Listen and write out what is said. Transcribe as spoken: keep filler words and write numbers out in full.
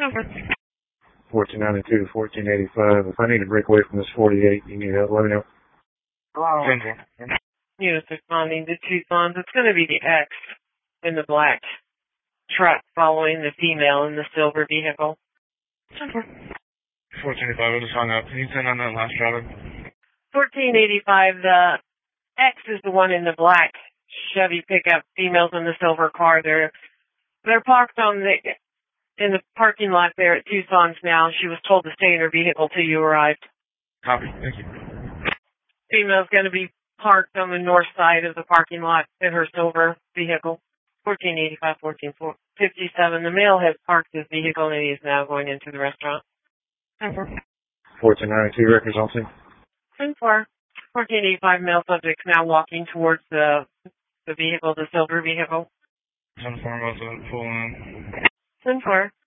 Over. fourteen ninety-two to fourteen eighty-five. If I need to break away from this forty-eight, you need help, let me know. Hello. Unit responding to Tucson. It's going to be the X in the black truck following the female in the silver vehicle. Over. fourteen eighty-five, I just hung up. Can you send on that last driver? fourteen eighty-five, the X is the one in the black Chevy pickup. Females in the silver car. They're they're parked on the in the parking lot there at Tucson's now. She was told to stay in her vehicle till you arrived. Copy. Thank you. Female's going to be parked on the north side of the parking lot in her silver vehicle. fourteen eighty-five, fourteen fifty-seven. The male has parked his vehicle and he's now going into the restaurant. Over. fourteen ninety-two, records on scene. ten four. fourteen eighty-five, male subject now walking towards the the vehicle, the silver vehicle. ten four was a full in. ten four.